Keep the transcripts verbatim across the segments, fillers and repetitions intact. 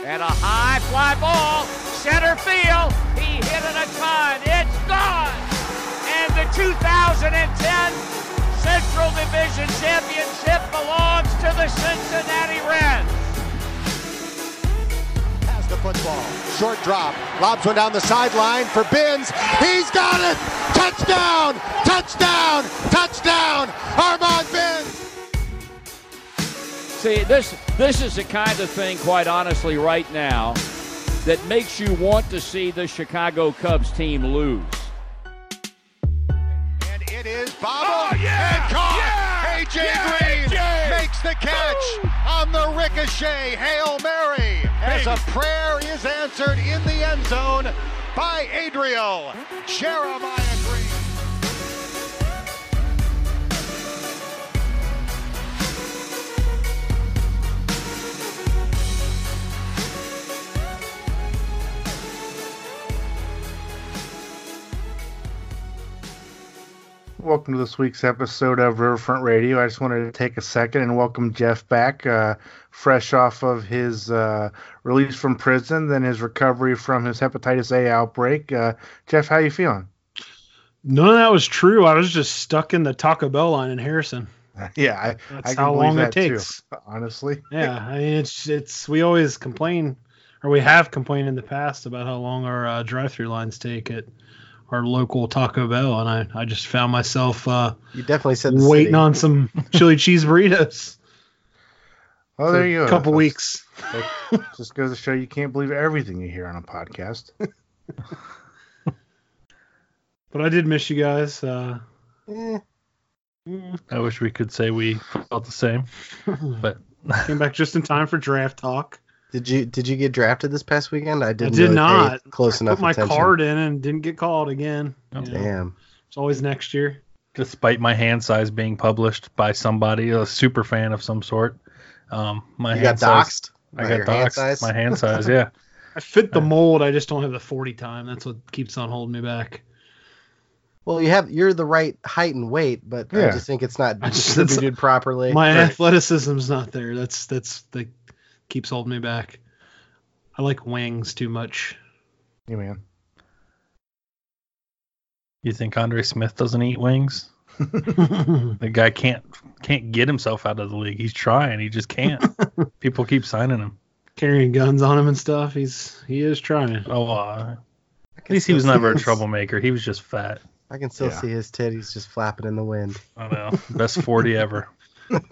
And a high fly ball, center field. He hit it a ton. It's gone. And the two thousand ten Central Division Championship belongs to the Cincinnati Reds. Has the football. Short drop. Lobs one down the sideline for Binns. He's got it. Touchdown. Touchdown. Touchdown. Armand Binns. See, this this is the kind of thing, quite honestly, right now, that makes you want to see the Chicago Cubs team lose. And it is bobbled oh, yeah, and caught. Yeah, A J yeah, Green A J. makes the catch Ooh. on the ricochet Hail Mary hey. as a prayer is answered in the end zone by Adriel Jeremiah Green. Welcome to this week's episode of Riverfront Radio. I just wanted to take a second and welcome Jeff back, uh, fresh off of his uh, release from prison, then his recovery from his hepatitis A outbreak. Uh, Jeff, how you feeling? None of that was true. I was just stuck in the Taco Bell line in Harrison. Yeah, I, that's I can how believe long that it takes. Too, honestly. Yeah, I mean it's it's we always complain, or we have complained in the past about how long our uh, drive-through lines take at our local Taco Bell, and I, I just found myself uh, you definitely said waiting city. on some chili cheese burritos. Oh, there you go. A couple That's, weeks. That just goes to show you can't believe everything you hear on a podcast. But I did miss you guys. Uh, eh. I wish we could say we felt the same, but came back just in time for draft talk. Did you did you get drafted this past weekend? I didn't. I did really not. Close I enough. Put my attention. card in and didn't get called again. Oh, damn. It's always next year. Despite my hand size being published by somebody, a super fan of some sort, um, my you hand got size, doxed. I got doxed. Hand size? My hand size, yeah. I fit the mold. I just don't have the forty time. That's what keeps on holding me back. Well, you have you're the right height and weight, but yeah. I just think it's not distributed properly. My right. athleticism's not there. That's that's that keeps holding me back. I like wings too much. Yeah, man. You think Andre Smith doesn't eat wings? The guy can't can't get himself out of the league. He's trying. He just can't. People keep signing him. Carrying guns on him and stuff. He's he is trying. Oh, uh, at least he was never a troublemaker. He was just fat. I can still yeah. see his titties just flapping in the wind. I know. Best forty ever. But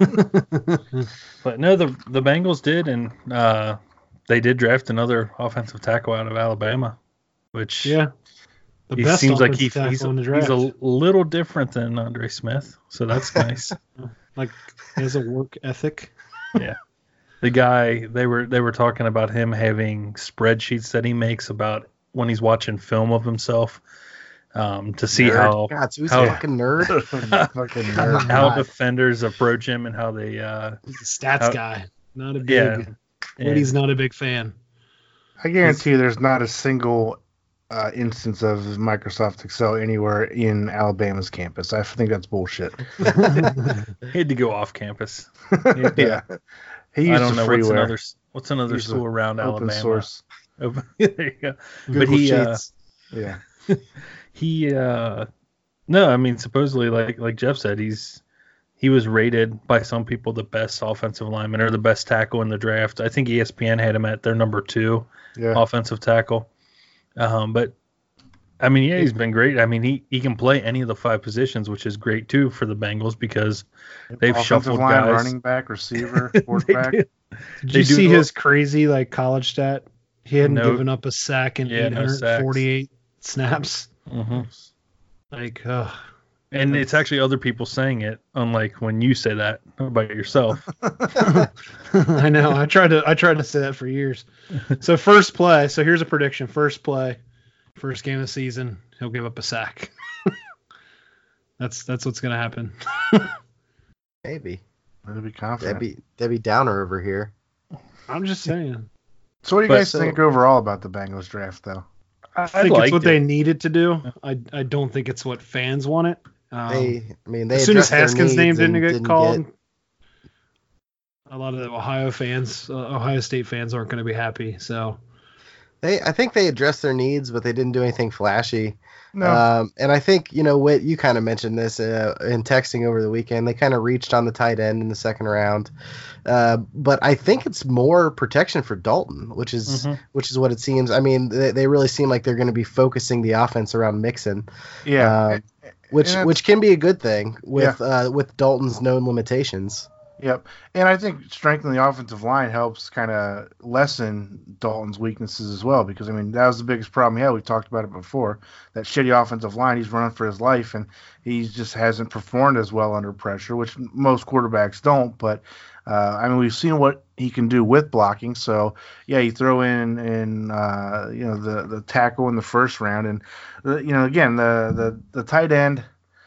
no, the the Bengals did, and uh, they did draft another offensive tackle out of Alabama, which yeah, the he best seems like he, tackle he's, in the draft. he's a little different than Andre Smith, so that's nice. Like he has a work ethic. Yeah, the guy they were they were talking about him having spreadsheets that he makes about when he's watching film of himself. Um, to see nerd. how God, so he's how, a fucking nerd. fucking nerd. How defenders approach him and how they uh, he's a stats how, guy, not a big. Yeah, Woody's not a big fan. I guarantee you, there's not a single uh, instance of Microsoft Excel anywhere in Alabama's campus. I think that's bullshit. He had to go off campus. He to, yeah, he used I don't know freeware. what's another what's another He's school around open Alabama. Source. Open, there you go. Google but he, Sheets. Uh, yeah. He uh no, I mean supposedly like like Jeff said, he's he was rated by some people the best offensive lineman or the best tackle in the draft. I think E S P N had him at their number two yeah. offensive tackle. Um, but I mean, yeah, he's been great. I mean, he, he can play any of the five positions, which is great too for the Bengals because they've offensive shuffled line, guys. running back, receiver, quarterback. Did They you see do- his crazy like college stat? He hadn't No. given up a sack in Yeah, no eight hundred forty-eight snaps. Mm-hmm. Like, uh, And it's actually other people saying it, unlike when you say that about yourself. I know. I tried to. I tried to say that for years. So first play. So here's a prediction. First play, first game of the season, he'll give up a sack. that's that's what's gonna happen. Maybe. I'd be confident. Debbie Debbie Downer over here. I'm just saying. So what do you But guys so- think overall about the Bengals draft, though? I think it's what they needed to do. I I don't think it's what fans wanted. Um, They, I mean, they as soon as addressed their Haskins' name needs didn't and get called, get- a lot of the Ohio fans, uh, Ohio State fans, aren't going to be happy. So they, I think they addressed their needs, but they didn't do anything flashy. No. Um, and I think, you know, Whit, you kind of mentioned this uh, in texting over the weekend. They kind of reached on the tight end in the second round. Uh, but I think it's more protection for Dalton, which is mm-hmm. which is what it seems. I mean, they, they really seem like they're going to be focusing the offense around Mixon. Yeah. Uh, which which can be a good thing with yeah. uh, with Dalton's known limitations. Yep. And I think strengthening the offensive line helps kind of lessen Dalton's weaknesses as well, because, I mean, that was the biggest problem he had. We talked about it before. That shitty offensive line, he's running for his life, and he just hasn't performed as well under pressure, which most quarterbacks don't. But, uh, I mean, we've seen what he can do with blocking. So, yeah, you throw in, in uh, you know, the, the tackle in the first round. And, the, you know, again, the, the, the tight end,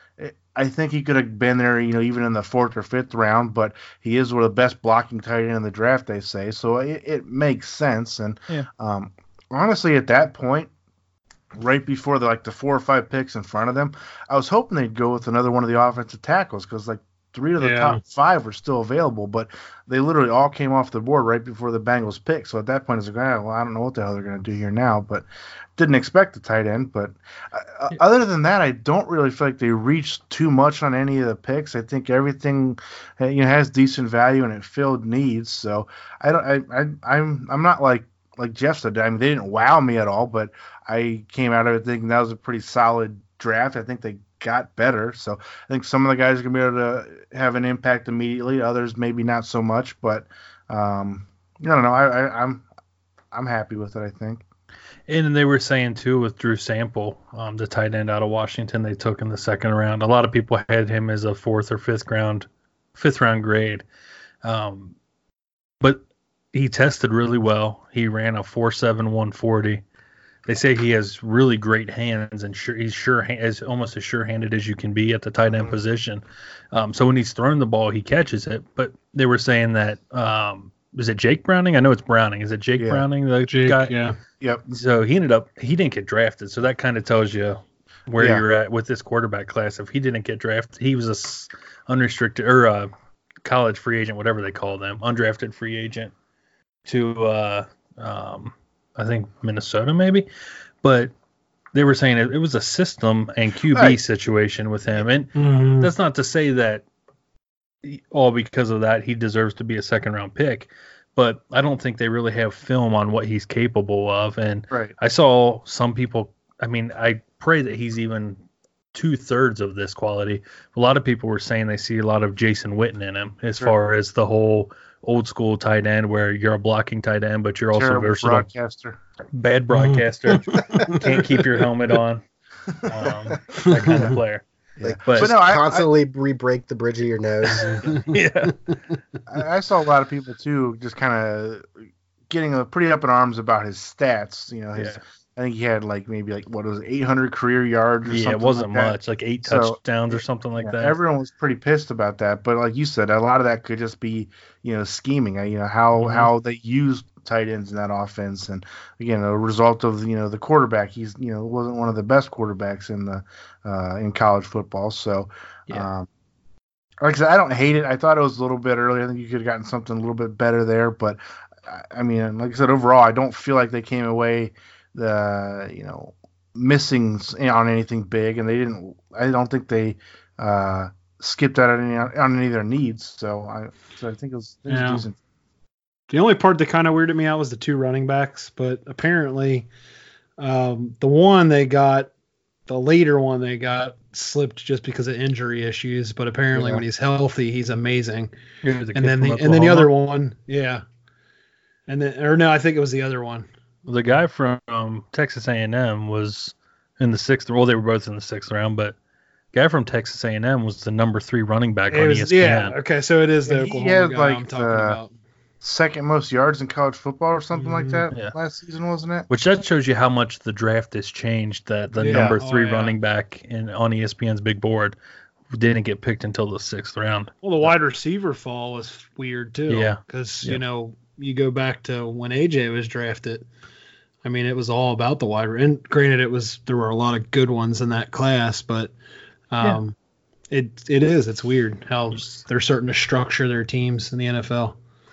I think he could have been there, you know, even in the fourth or fifth round, but he is one of the best blocking tight end in the draft, they say. So it, it makes sense. And yeah. um, honestly, at that point, right before the, like the four or five picks in front of them, I was hoping they'd go with another one of the offensive tackles, because like three of the yeah. top five were still available, but they literally all came off the board right before the Bengals pick. So at that point, it's like, ah, well, I don't know what the hell they're going to do here now, but didn't expect the tight end. But uh, yeah. other than that, I don't really feel like they reached too much on any of the picks. I think everything, you know, has decent value and it filled needs. So I don't, I, I I'm, I'm not like, like Jeff said, I mean, they didn't wow me at all, but I came out of it thinking that was a pretty solid draft. I think they got better. So I think some of the guys are going to be able to have an impact immediately. Others maybe not so much, but um, I don't know. I, I, I'm, I'm happy with it, I think. And they were saying, too, with Drew Sample, um, the tight end out of Washington they took in the second round, a lot of people had him as a fourth or fifth round, fifth round grade. Um, but he tested really well. He ran a four seven one forty. They say he has really great hands, and sure, he's sure as almost as sure-handed as you can be at the tight end position. Um, so when he's throwing the ball, he catches it. But they were saying that um, is it Jake Browning? I know it's Browning. Is it Jake yeah. Browning, the Jake, guy? Yeah. Yep. So he ended up he didn't get drafted. So that kind of tells you where yeah. you're at with this quarterback class. If he didn't get drafted, he was a unrestricted or a college free agent, whatever they call them, undrafted free agent to uh, um, I think Minnesota maybe. But they were saying it, it was a system and Q B right. situation with him, and mm-hmm. that's not to say that all because of that he deserves to be a second round pick. But I don't think they really have film on what he's capable of. And right. I saw some people, I mean, I pray that he's even two thirds of this quality. A lot of people were saying they see a lot of Jason Witten in him as right. far as the whole old school tight end where you're a blocking tight end, but you're also Terrible versatile. Broadcaster. Bad broadcaster. Can't keep your helmet on. Um, that kind of player. Like, but, just but no, constantly I, re-break the bridge of your nose. yeah. I, I saw a lot of people, too, just kind of getting a, pretty up in arms about his stats. You know, his, yeah. I think he had, like, maybe, like, what was it, eight hundred career yards or yeah, something it wasn't like much, like eight so, touchdowns or something like yeah, that. Everyone was pretty pissed about that. But like you said, a lot of that could just be, you know, scheming, you know, how, mm-hmm. how they used tight ends in that offense. And again, a result of, you know, the quarterback, he's, you know, wasn't one of the best quarterbacks in the, uh, in college football. So, yeah. um, like I said, I don't hate it. I thought it was a little bit early. I think you could have gotten something a little bit better there. But I mean, like I said, overall, I don't feel like they came away the, you know, missing on anything big. And they didn't, I don't think they, uh, skipped out on any, on any of their needs. So I, so I think it was, it was yeah. decent. The only part that kind of weirded me out was the two running backs, but apparently um, the one they got, the later one they got slipped just because of injury issues, but apparently yeah. when he's healthy, he's amazing. The and then the, and then the other one, yeah. And then, or no, I think it was the other one. The guy from um, Texas A and M was in the sixth. Well, they were both in the sixth round, but the guy from Texas A and M was the number three running back it on was, E S P N. Yeah, okay, so it is the yeah, Oklahoma has, guy like, I'm talking uh, about. Second most yards in college football or something Mm-hmm. like that yeah. last season, wasn't it? Which that shows you how much the draft has changed. That the Yeah. number Oh, three yeah. running back in on E S P N's big board didn't get picked until the sixth round. Well, the wide receiver fall was weird too. Yeah. Because, Yeah. you know, you go back to when A J was drafted. I mean, it was all about the wide. And granted, it was there were a lot of good ones in that class, but um, it it is it's weird how they're starting to structure their teams in the N F L.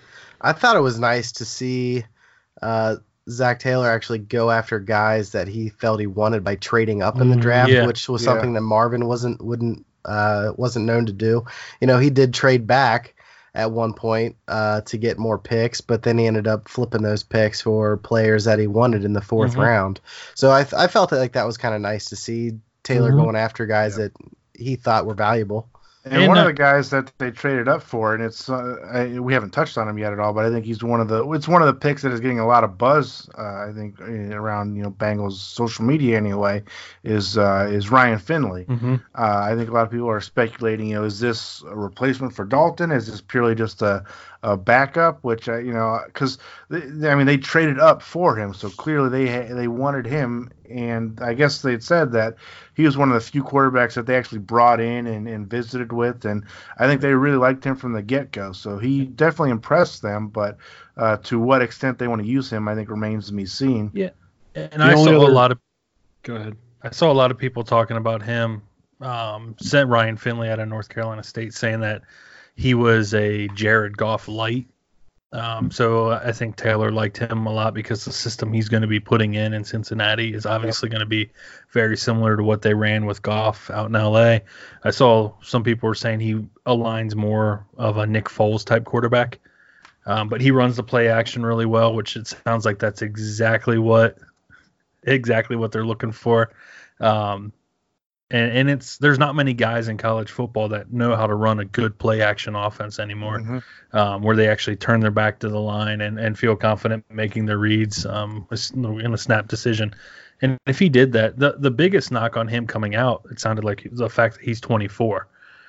I thought it was nice to see uh, Zach Taylor actually go after guys that he felt he wanted by trading up in the draft, yeah. which was Yeah. something that Marvin wasn't wouldn't uh, wasn't known to do. You know, he did trade back at one point uh, to get more picks, but then he ended up flipping those picks for players that he wanted in the fourth Mm-hmm. round. So I I felt like that was kind of nice to see Taylor Mm-hmm. going after guys that he thought were valuable. And, And, one uh, of the guys that they traded up for, and it's uh, I, we haven't touched on him yet at all, but I think he's one of the it's one of the picks that is getting a lot of buzz. Uh, I think uh, around you know Bengals social media anyway is uh, is Ryan Finley. Mm-hmm. Uh, I think a lot of people are speculating. You know, is this a replacement for Dalton? Is this purely just a, a backup? Which I, you know, because I mean they traded up for him, so clearly they they wanted him, and I guess they said that he was one of the few quarterbacks that they actually brought in and, and visited with, and I think they really liked him from the get-go. So he definitely impressed them, but uh, to what extent they want to use him, I think remains to be seen. Yeah, and The I only saw other- a lot of Go ahead. I saw a lot of people talking about him. Um, sent Ryan Finley out of North Carolina State saying that he was a Jared Goff light. Um, so I think Taylor liked him a lot because the system he's going to be putting in in Cincinnati is obviously going to be very similar to what they ran with Goff out in L A. I saw some people were saying he aligns more of a Nick Foles type quarterback, um, but he runs the play action really well, which it sounds like that's exactly what exactly what they're looking for. Um, and, and it's there's not many guys in college football that know how to run a good play action offense anymore, Mhm. um, where they actually turn their back to the line and, and feel confident making their reads um, in a snap decision. And if he did that, the, the biggest knock on him coming out, it sounded like the fact that he's twenty-four.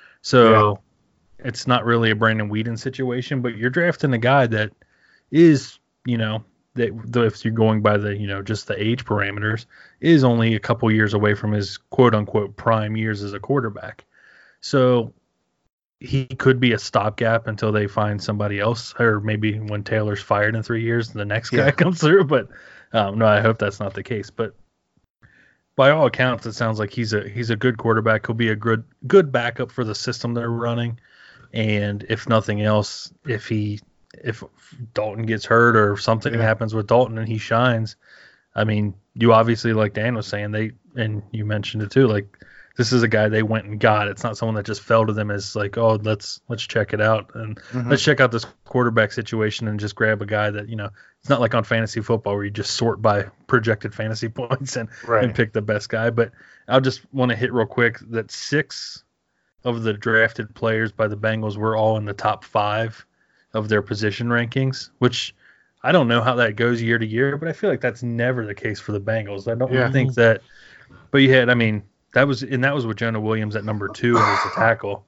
So it's not really a Brandon Whedon situation, but you're drafting a guy that is, you know, that if you're going by the, you know, just the age parameters, is only a couple years away from his quote unquote prime years as a quarterback. So he could be a stopgap until they find somebody else, or maybe when Taylor's fired in three years, the next guy Yeah. comes through. But um, no, I hope that's not the case. But by all accounts, it sounds like he's a he's a good quarterback. He'll be a good good backup for the system they're running. And if nothing else, if he if Dalton gets hurt or something Yeah. happens with Dalton and he shines, I mean, you obviously, like Dan was saying, they and you mentioned it too, like this is a guy they went and got. It's not someone that just fell to them as like, oh, let's let's check it out and Mhm. let's check out this quarterback situation and just grab a guy that, you know, it's not like on fantasy football where you just sort by projected fantasy points and, Right. and pick the best guy. But I'll just want to hit real quick that six of the drafted players by the Bengals were all in the top five of their position rankings, which I don't know how that goes year to year, but I feel like that's never the case for the Bengals. I don't Yeah. think that, but you had, I mean, that was, and that was with Jonah Williams at number two as a tackle.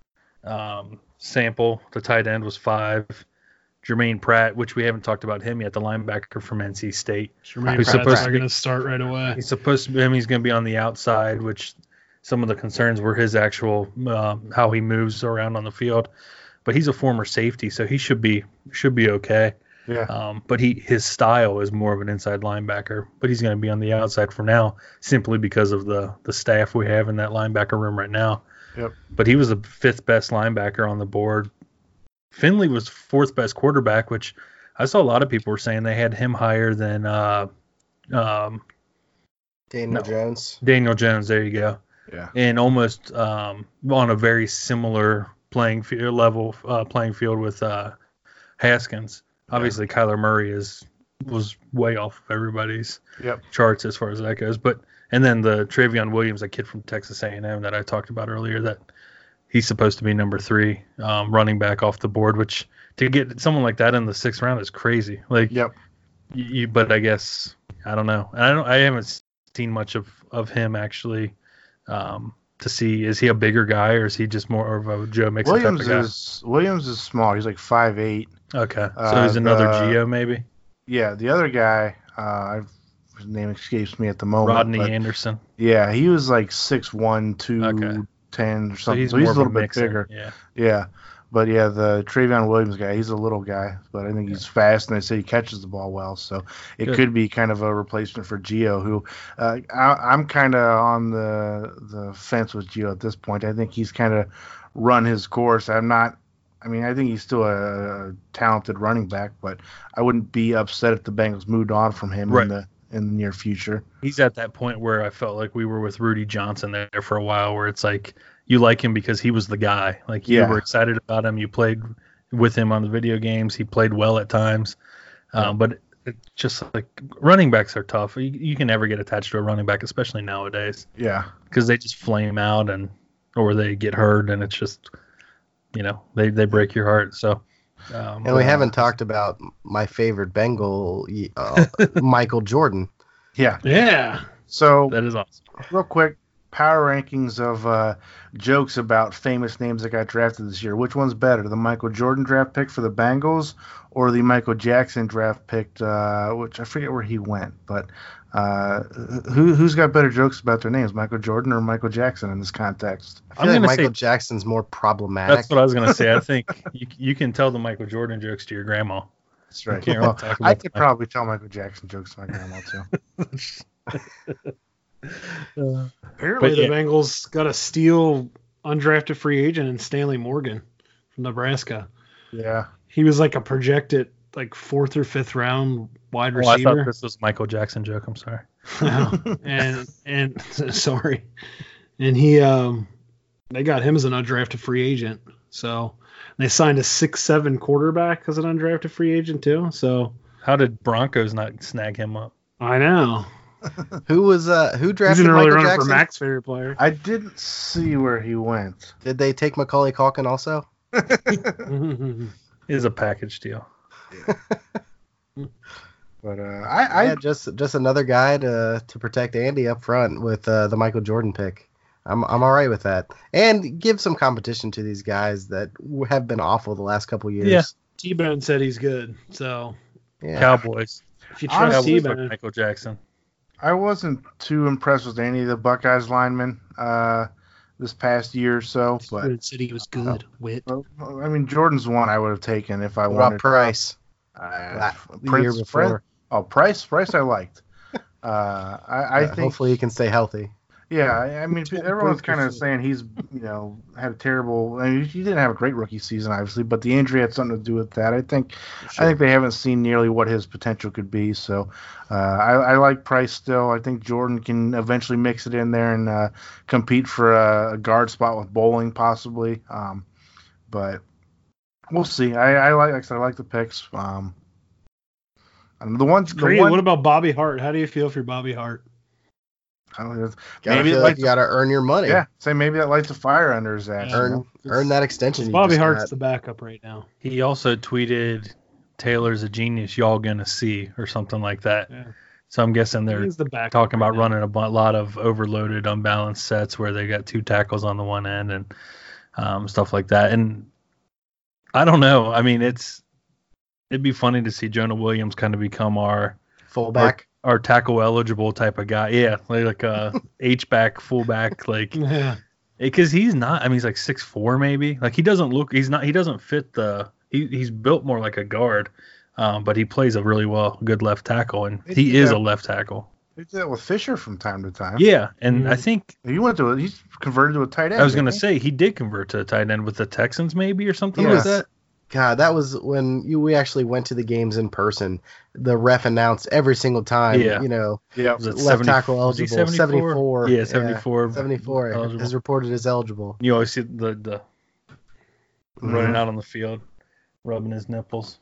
Um, Sample, the tight end, was five. Jermaine Pratt, which we haven't talked about him yet, the linebacker from N C State. Jermaine Who's Pratt's supposed to not be- going to start right away. He's supposed to be, I mean, he's going to be on the outside, which some of the concerns were his actual, um, how he moves around on the field. But he's a former safety, so he should be should be okay. Yeah. Um, but he his style is more of an inside linebacker, but he's going to be on the outside for now, simply because of the the staff we have in that linebacker room right now. Yep. But he was the fifth best linebacker on the board. Finley was fourth best quarterback, which I saw a lot of people were saying they had him higher than uh, um, Daniel No. Jones. Daniel Jones. There you go. Yeah. And almost um, on a very similar playing field level, uh, playing field with uh, Haskins. Obviously, Kyler Murray is was way off of everybody's Yep. charts as far as that goes. But and then the Travion Williams, a kid from Texas A and M that I talked about earlier, that he's supposed to be number three um, running back off the board. Which to get someone like that in the sixth round is crazy. Like, Yep. you, you, but I guess I don't know. I don't. I haven't seen much of of him actually. Um, to see, is he a bigger guy or is he just more of a Joe Mixon Williams type of guy? is Williams is small. He's like five eight. Okay, so uh, he's another the- Geo maybe. Yeah, the other guy, uh, I've, his name escapes me at the moment. Rodney but Anderson. yeah, he was like six one, two Okay. ten or So something. he's So he's, more a of little bit Mixon. bigger. Yeah. Yeah, but yeah, the Travion Williams guy, he's a little guy, but I think he's fast, and they say he catches the ball well. So it Good. could be kind of a replacement for Gio, who uh, I, I'm kind of on the the fence with Gio at this point. I think he's kind of run his course. I'm not. I mean, I think he's still a, a talented running back, but I wouldn't be upset if the Bengals moved on from him Right. in the in the near future. He's at that point where I felt like we were with Rudy Johnson there for a while, where it's like you like him because he was the guy. Like you Yeah. were excited about him. You played with him on the video games. He played well at times. Um, but it's just like running backs are tough. You, you can never get attached to a running back, especially nowadays, Yeah. because they just flame out and or they get hurt, and it's just, you know, they, they break your heart. So, um, And we haven't talked about my favorite Bengal, uh, Michael Jordan. Yeah. Yeah. So that is awesome. real quick, power rankings of uh, jokes about famous names that got drafted this year. Which one's better, the Michael Jordan draft pick for the Bengals or the Michael Jackson draft pick, uh, which I forget where he went, but uh, who, who's got better jokes about their names, Michael Jordan or Michael Jackson in this context? I feel I'm like gonna Michael say- Jackson's more problematic. That's what I was gonna say. I think you you can tell the Michael Jordan jokes to your grandma. That's right. Can't really Well, talk I about could that. probably tell Michael Jackson jokes to my grandma, too. Apparently, But the yeah. Bengals got a steal undrafted free agent in Stanley Morgan from Nebraska. Yeah. He was like a projected like fourth or fifth round wide Oh, I thought receiver. this was a Michael Jackson joke. I'm sorry. and and sorry, and he um they got him as an undrafted free agent. So they signed a six seven quarterback as an undrafted free agent too. So How did Broncos not snag him up? I know Who was uh who he's drafted an early Michael runner Jackson? for Mac's favorite player. I didn't see where he went. Did they take Macaulay Culkin also? It is a package deal. But uh, I, I yeah, just just another guy to to protect Andy up front with uh, the Michael Jordan pick. I'm I'm all right with that, and give some competition to these guys that have been awful the last couple years. Yeah. T-Bone said he's good. So yeah. Cowboys. if you Honestly, trust Cowboys like T-Bone, Michael Jackson. I wasn't too impressed with any of the Buckeyes linemen uh, this past year or so. But T-Bone said he was good. Wit. well, I mean, Jordan's one I would have taken if I What wanted. about Price? Uh, La- the Prince- year before. Prince- oh, Price, Price, I liked. Uh, I, I Uh, think. hopefully he can stay healthy. Yeah, I I mean, That's what everyone's Brooks kind of said. saying he's, you know, had a terrible. I mean, he didn't have a great rookie season, obviously, but the injury had something to do with that. I think, I think they haven't seen nearly what his potential could be. So, uh, I, I like Price still. I think Jordan can eventually mix it in there and uh, compete for a, a guard spot with Bowling possibly. Um, but we'll see. I, I like, like I said, I like the picks. Um, and the ones, the Great. one, What about Bobby Hart? How do you feel for Bobby Hart? I don't know, Gotta maybe feel it like lights you a- gotta earn your money. yeah, say maybe that lights a fire under his ass. Yeah. you Earn know? earn that extension. you Bobby just Hart's got. the backup right now. He also tweeted, "Taylor's a genius. Y'all gonna see," or something like that. Yeah. So I'm guessing they're He's the backup talking right about now. running a bu- lot of overloaded, unbalanced sets where they got two tackles on the one end and um, stuff like that. And I don't know. I mean, it's it'd be funny to see Jonah Williams kind of become our Fullback. our tackle eligible type of guy. Yeah, like, like a H back, fullback, like Yeah. because he's not. I mean, he's like six four maybe. Like he doesn't look. He's not. He doesn't fit the. He, he's built more like a guard, um, but he plays a really well, good left tackle, and he Yeah. is a left tackle. They did that with Fisher from time to time. Yeah, and I Mhm. think He went to a, he's converted to a tight end. I was going to didn't he? say he did convert to a tight end with the Texans, maybe or something Yes. like that. God, that was when you we actually went to the games in person. The ref announced every single time. Yeah. You know, Yeah. Was it left seventy tackle was he eligible. seventy-four. Yeah, seventy-four. seventy-four eligible. is reported as eligible. You always see the the Mhm. running out on the field, rubbing his nipples.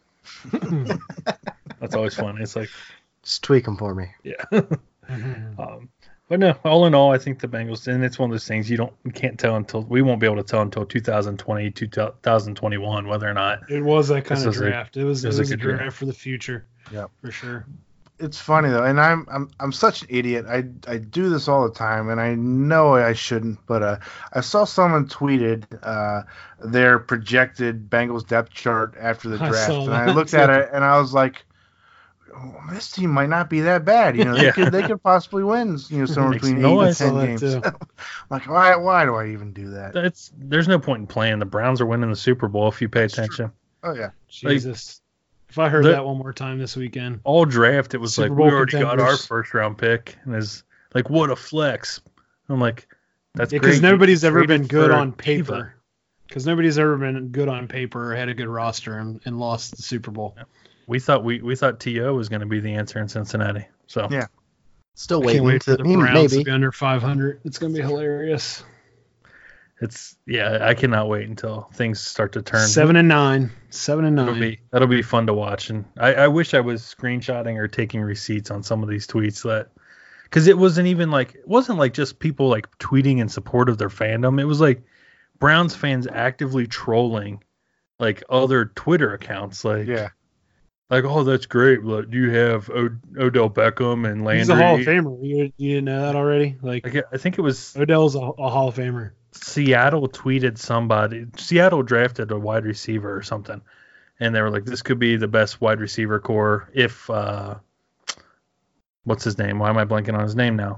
That's always fun. It's like, Just tweak them for me. yeah. um, but no, all in all, I think the Bengals, and it's one of those things you don't you can't tell until we won't be able to tell until two thousand twenty, two thousand twenty-one whether or not. It was that kind This of was a- draft. it was, it it was was, a a good draft, draft. for the future. Yep. For sure. It's funny though, and I'm I'm I'm such an idiot. I I do this all the time, and I know I shouldn't. But uh, I saw someone tweeted uh, their projected Bengals depth chart after the I draft, saw and I that, looked too. at it and I was like, oh, this team might not be that bad. You know, they Yeah. could they could possibly win. You know, somewhere Makes between no eight and sense. ten I saw that, games. too. Like, why why do I even do that? It's there's no point in playing. The Browns are winning the Super Bowl if you pay That's true. attention. Oh yeah, Jesus. If I heard the- that one more time this weekend. All draft, it was Super like Bowl we already got our contenders. first round pick, and is like what a flex. I'm like, that's Because great. You nobody's ever traded been good for on Tiva. paper. Because nobody's ever been good on paper or had a good roster and, and lost the Super Bowl. We thought we we thought T O was going to be the answer in Cincinnati. So yeah, still I waiting can't wait to for the he- Browns maybe. to be under five hundred. It's going to be hilarious. it's yeah, I cannot wait until things start to turn. Seven and nine. Seven and That'll nine. be that'll be fun to watch, and I, I wish I was screenshotting or taking receipts on some of these tweets that, because it wasn't even like it wasn't like just people like tweeting in support of their fandom. It was like Browns fans actively trolling like other Twitter accounts, like yeah. like oh that's great. Look, you have o- Odell Beckham and Landry. He's a Hall of Famer. You, you didn't know that already? Like, Like, I think it was Odell's a, a Hall of Famer. Seattle tweeted somebody. Seattle drafted a wide receiver or something, and they were like, "This could be the best wide receiver core if uh, what's his name? Why am I blanking on his name now?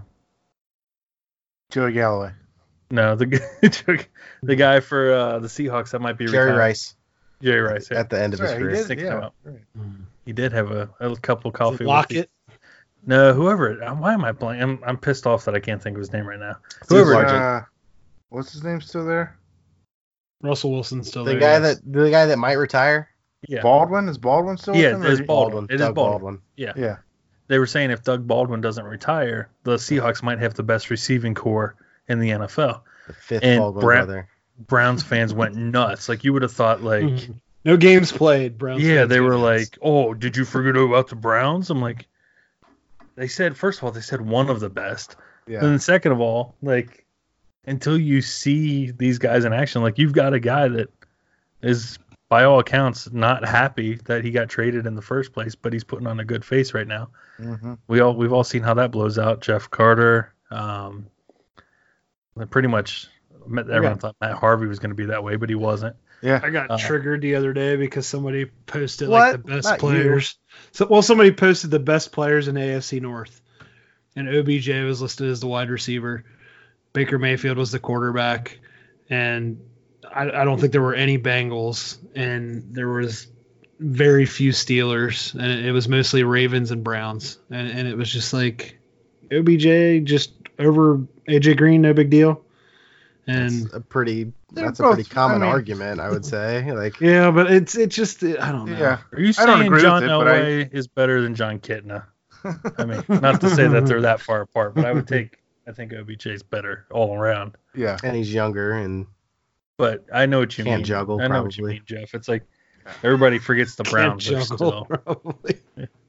Joey Galloway. No, the g- the guy for uh, the Seahawks that might be Jerry retired. Rice Jerry Rice. Yeah. at the end of his Right, he career. did, Six yeah, time out. right. He did have a, a couple Is coffee. it with Lockett? No, whoever. uh, Why am I blanking? I'm, I'm pissed off that I can't think of his name right now. Steve Whoever. Largent. Uh, what's his name still there? Russell Wilson's still The there. guy yes. that the guy that might retire. Yeah. Is Baldwin still? with Yeah, him, or there's he- Baldwin. It is Doug Baldwin. Yeah. They were saying if Doug Baldwin doesn't retire, the Seahawks might have the best receiving core in the N F L. The fifth And Baldwin Brad- brother. Browns fans went nuts. Like you would have thought, like, Mhm. No games played, Browns. yeah, fans they go were nuts. like, oh, did you forget about the Browns? I'm like, they said first of all, they said one of the best, Yeah. and then second of all, like, until you see these guys in action, like you've got a guy that is by all accounts not happy that he got traded in the first place, but he's putting on a good face right now. Mm-hmm. We all we've all seen how that blows out. Jeff Carter, um, pretty much everyone Yeah. thought Matt Harvey was going to be that way, but he wasn't. Yeah. I got Uh, triggered the other day because somebody posted What? like the best Not you. players. So, well, somebody posted the best players in A F C North, and O B J was listed as the wide receiver. Baker Mayfield was the quarterback, and I, I don't think there were any Bengals, and there was very few Steelers, and it, it was mostly Ravens and Browns, and, and it was just like O B J just over A J Green, no big deal. And That's a pretty They're that's a both- pretty common I mean- argument, I would say. Like yeah, but it's it's just I don't know. Yeah. Are you I don't saying agree John with it, but I- Elway is better than John Kitna? I mean, not to say that they're that far apart, but I would take. I think O B J's better all around. Yeah. and he's younger and But I know what you Can't mean. juggle, I know what you probably. mean, Jeff. It's like everybody forgets the Can't Browns are juggle, still. probably.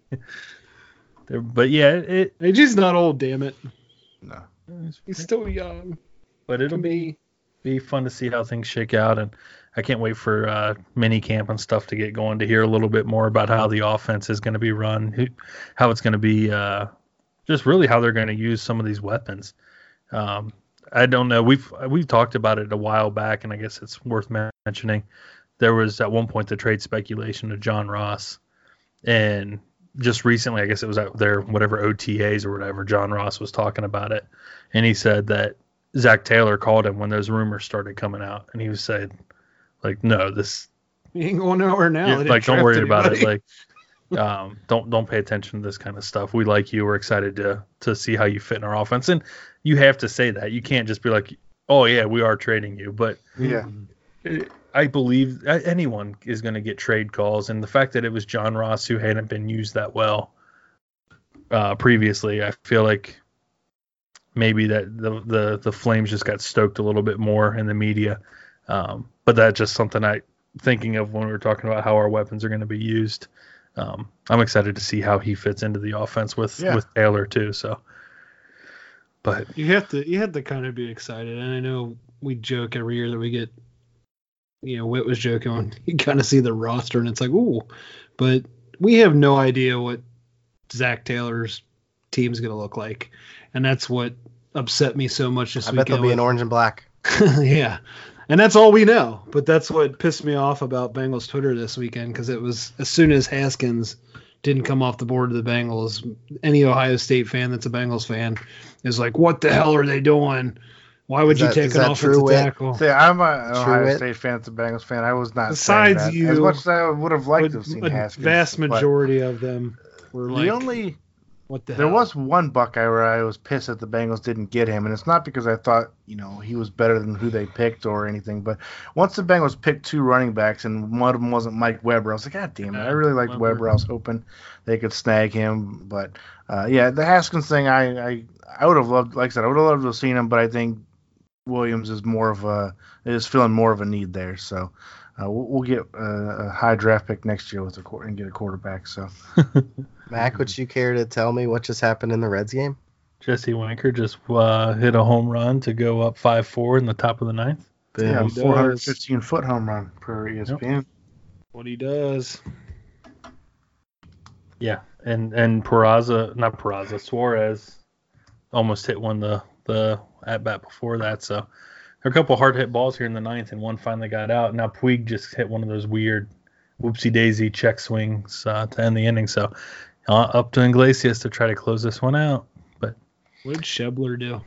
They're, but yeah, it. A J's not old, damn it. No. He's still young. But it'll be be fun to see how things shake out, and I can't wait for uh, mini camp and stuff to get going to hear a little bit more about how the offense is going to be run, who, how it's going to be, uh, just really how they're going to use some of these weapons. Um, I don't know. We've we've talked about it a while back, and I guess it's worth mentioning. There was at one point the trade speculation of John Ross, and just recently, I guess it was at their whatever O T As or whatever, John Ross was talking about it, and he said that Zach Taylor called him when those rumors started coming out, and he was saying, like, no, this, He ain't going nowhere now. yeah, They didn't like, don't draft worry about it, anybody. like, um, don't don't pay attention to this kind of stuff. We like you. We're excited to to see how you fit in our offense, and you have to say that. You can't just be like, oh yeah, we are trading you, but Yeah. I believe anyone is going to get trade calls, and the fact that it was John Ross who hadn't been used that well uh, previously, I feel like maybe that the, the the flames just got stoked a little bit more in the media. Um, but that's just something I thinking of when we were talking about how our weapons are going to be used. Um, I'm excited to see how he fits into the offense with Yeah. with Taylor too. So, but You have to you have to kind of be excited, and I know we joke every year that we get, you know, Whit was joking when you kind of see the roster and it's like, ooh, but we have no idea what Zach Taylor's team's gonna look like, and that's what upset me so much this I bet weekend. there'll be an with- orange and black. yeah, and that's all we know. But that's what pissed me off about Bengals Twitter this weekend, because it was as soon as Haskins didn't come off the board to the Bengals, any Ohio State fan that's a Bengals fan is like, what the hell are they doing? Why would Is you that- take is an that offensive true, Whit? tackle? See, I'm an True Ohio it. State fan, it's a Bengals fan. I was not Besides saying that. you, as much as I would have liked A, to have seen a Haskins. vast but majority of them were the like, only What the There hell? was one Buckeye where I was pissed that the Bengals didn't get him, and it's not because I thought, you know, he was better than who they picked or anything, but once the Bengals picked two running backs and one of them wasn't Mike Weber, I was like, God damn it, I really liked Weber. Weber. I was hoping they could snag him, but uh, yeah, the Haskins thing, I, I, I would have loved, like I said, I would have loved to have seen him, but I think Williams is more of a, is feeling more of a need there, so uh, we'll, we'll get a, a high draft pick next year with a quarter and get a quarterback, so. Mac, would you care to tell me what just happened in the Reds game? Jesse Winker just uh, hit a home run to go up five four in the top of the ninth. Yeah, he four hundred does. fifteen foot home run per E S P N. What he does. Yeah, and and Peraza, not Peraza, Suarez almost hit one the the at bat before that. So there are a couple hard hit balls here in the ninth, and one finally got out. Now Puig just hit one of those weird whoopsie daisy check swings uh, to end the inning. So uh, up to Iglesias to try to close this one out. But What did Shebler do?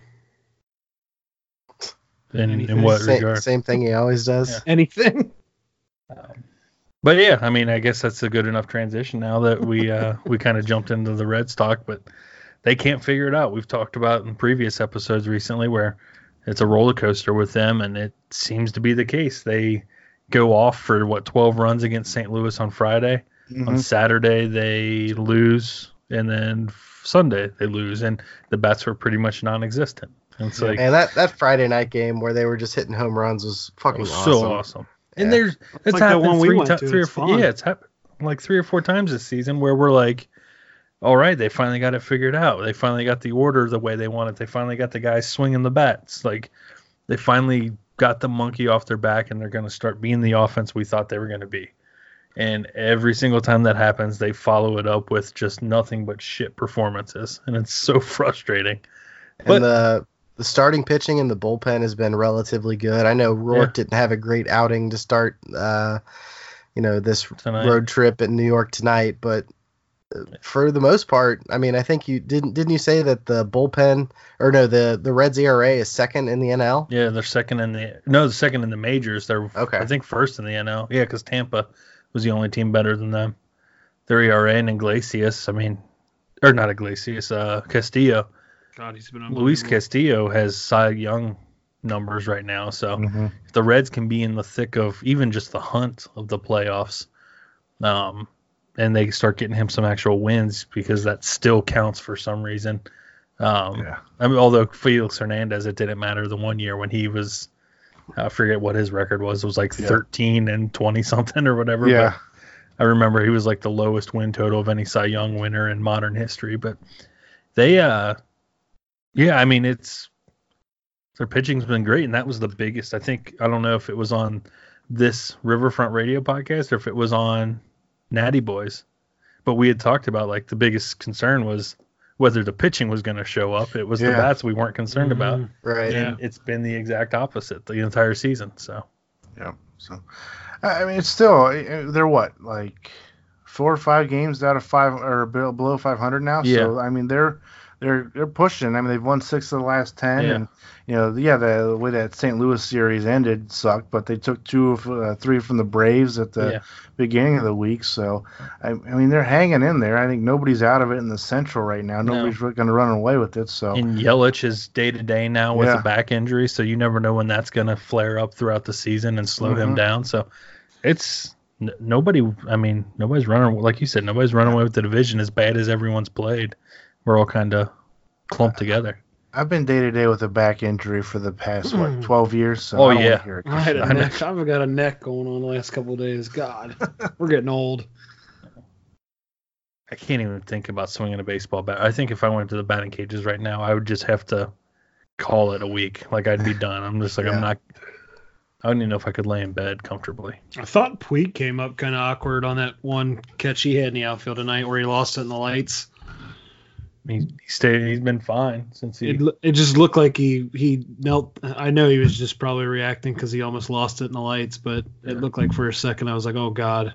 in, Anything. in what Sa- regard? Same thing he always does. Yeah. Anything? Um, but yeah, I mean, I guess that's a good enough transition now that we uh, we kind of jumped into the Reds talk, but they can't figure it out. We've talked about in previous episodes recently where it's a roller coaster with them, and it seems to be the case. They go off for what twelve runs against Saint Louis on Friday. Mm-hmm. On Saturday they lose, and then Sunday they lose, and the bats were pretty much non-existent. And it's like And that, that Friday night game where they were just hitting home runs was it fucking was awesome. so awesome. And Yeah. there's it's like that happened one we three, went ti- to, three or it's four. fun. Yeah, it's happened like three or four times this season where we're like, all right, they finally got it figured out. They finally got the order the way they want it. They finally got the guys swinging the bats. Like they finally got the monkey off their back, and they're going to start being the offense we thought they were going to be. And every single time that happens, they follow it up with just nothing but shit performances, and it's so frustrating. But- And the the starting pitching in the bullpen has been relatively good. I know Rourke Yeah. didn't have a great outing to start, uh, you know, this Tonight. road trip in New York tonight. But for the most part, I mean, I think you didn't didn't you say that the bullpen or no the the Reds E R A is second in the N L? Yeah, they're second in the no, the second in the majors. They're Okay. I think first in the N L. Yeah, because Tampa was the only team better than them. Their E R A and Iglesias, I mean, or not Iglesias, uh, Castillo. God, he's been Luis unbelievable. Castillo has Cy Young numbers right now. So Mm-hmm. if the Reds can be in the thick of even just the hunt of the playoffs, um, and they start getting him some actual wins because that still counts for some reason. Um, Yeah. I mean, although Felix Hernandez, it didn't matter the one year when he was, I forget what his record was. It was like Yeah. thirteen and twenty something or whatever. Yeah. But I remember he was like the lowest win total of any Cy Young winner in modern history. But they, uh, yeah, I mean, it's their pitching's been great, and that was the biggest. I think I don't know if it was on this Riverfront Radio podcast or if it was on Natty Boys, but we had talked about like the biggest concern was whether the pitching was going to show up. It was the Yeah. bats we weren't concerned about, Mhm. Right. Yeah. and it's been the exact opposite the entire season. So Yeah. So, I I mean, it's still uh, they're what like four or five games out of five or be- below five hundred now. So I mean, they're they're they're pushing. I mean, they've won six of the last ten, Yeah. and you know, yeah, the, the way that Saint Louis series ended sucked, but they took two of uh, three from the Braves at the Yeah. beginning of the week. So I, I mean, they're hanging in there. I think nobody's out of it in the Central right now. No. Nobody's going to run away with it. So and Yelich is day to day now with Yeah. a back injury, so you never know when that's going to flare up throughout the season and slow him Mhm. down. So it's n- nobody. I mean, nobody's running like you said. Nobody's running away with the division as bad as everyone's played. We're all kind of clumped together. I've been day to day with a back injury for the past what twelve years. So Oh, I don't yeah. wanna hear it. I had a I know. neck. I've got a neck going on the last couple of days. God, we're getting old. I can't even think about swinging a baseball bat. I think if I went to the batting cages right now, I would just have to call it a week. Like I'd be done. I'm just like Yeah. I'm not. I don't even know if I could lay in bed comfortably. I thought Puig came up kind of awkward on that one catch he had in the outfield tonight where he lost it in the lights. He, he stayed. He's been fine since he. It, it just looked like he, he knelt. I know he was just probably reacting because he almost lost it in the lights, but Yeah. it looked like for a second I was like, oh, God.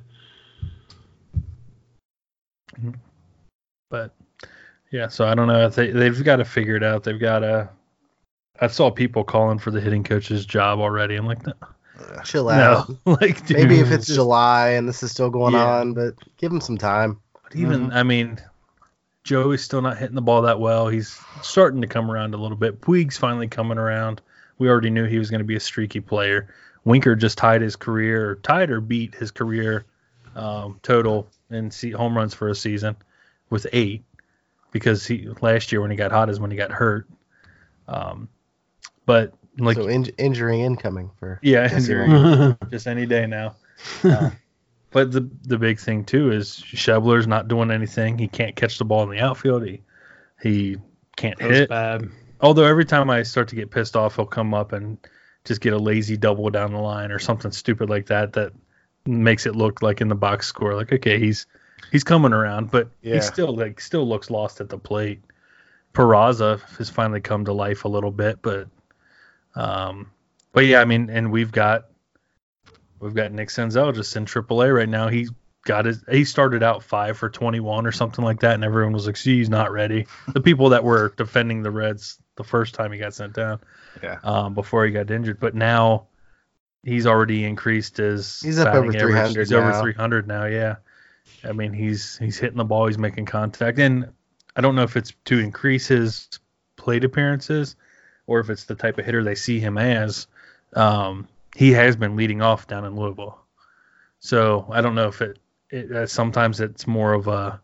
But yeah, so I don't know if they they've got to figure it out. They've got to. I saw people calling for the hitting coach's job already. I'm like, no, Chill out. no. like dude, Maybe if it's just- July and this is still going Yeah. on, but give them some time. but even I mean, Joey's still not hitting the ball that well. He's starting to come around a little bit. Puig's finally coming around. We already knew he was going to be a streaky player. Winker just tied his career, or tied or beat his career um, total in se- home runs for a season with eight, because he last year when he got hot is when he got hurt. Um, but like so in- injury incoming for yeah, Jesse injury just any day now. Uh, but the the big thing too is Schebler's not doing anything. He can't catch the ball in the outfield. He he can't That was hit. bad. Although every time I start to get pissed off, he'll come up and just get a lazy double down the line or something stupid like that that makes it look like in the box score like, okay, he's he's coming around, but Yeah. he still like still looks lost at the plate. Peraza has finally come to life a little bit, but um, but yeah, I mean, and we've got we've got Nick Senzel just in triple A right now. He got his he started out five for twenty-one or something like that, and everyone was like, "See, he's not ready." The people that were defending the Reds the first time he got sent down, Yeah. um, before he got injured, but now he's already increased his He's up batting over average. three hundred He's over now. three hundred now. Yeah, I mean he's he's hitting the ball, he's making contact, and I don't know if it's to increase his plate appearances or if it's the type of hitter they see him as. Um, he has been leading off down in Louisville, so I don't know if it. it uh, sometimes it's more of a